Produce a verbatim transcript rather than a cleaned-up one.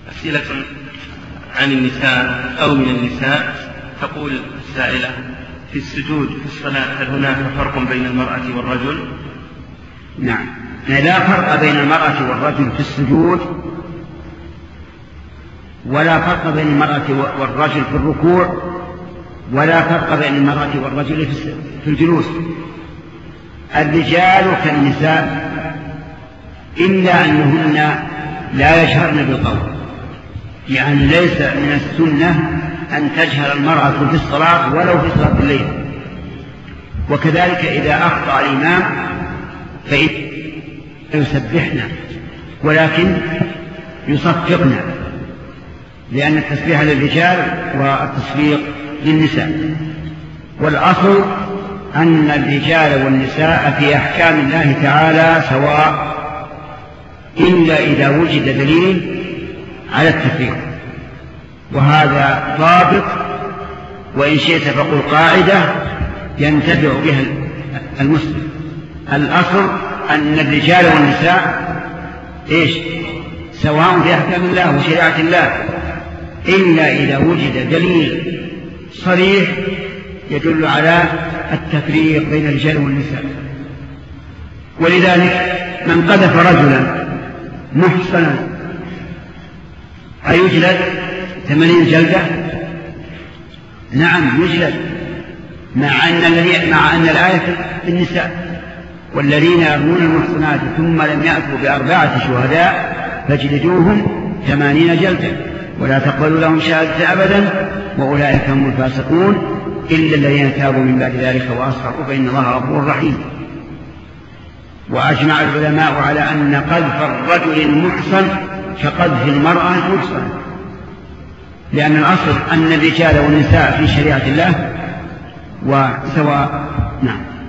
أسئلة عن النساء أو من النساء. تقول السائلة: في السجود في الصلاة هل هناك فرق بين المرأة والرجل؟ نعم، لا فرق بين المرأة والرجل في السجود، ولا فرق بين المرأة والرجل في الركوع، ولا فرق بين المرأة والرجل في الجلوس. الرجال كالنساء إلا أنهن لا يجهرن بالقول، يعني ليس من السنة أن تجهر المرأة في الصلاة ولو في صلاة الليل. وكذلك إذا أخطأ الإمام فإن يسبحنا ولكن يصفقنا، لأن التسبيح للرجال والتصفيق للنساء. والأصل أن الرجال والنساء في أحكام الله تعالى سواء، إلا إذا وجد دليل على التفريق، وهذا ضابط، وإن شئت فقل قاعدة ينتفع بها المسلم. الأصل أن الرجال والنساء إيش سواء في أحكام الله وشريعة الله، إلا إذا وجد دليل صريح يدل على التفريق بين الرجال والنساء. ولذلك من قذف رجلا محصنا أيجلد ثمانين جلدة؟ نعم يجلد، مع أن, مع أن الآية في النساء: والذين يرمون المحصنات ثم لم يأتوا بأربعة شهداء فاجلدوهم ثمانين جلدة ولا تقبلوا لهم شهادة أبدا وأولئك هم الفاسقون إلا الذين تابوا من بعد ذلك وأصلحوا فإن الله غفور رحيم. وأجمع العلماء على أن قذف الرجل المحصن كقذف المرأة المحصنة، لأن الأصل أن الرجال والنساء في شريعة الله وسواء. نعم.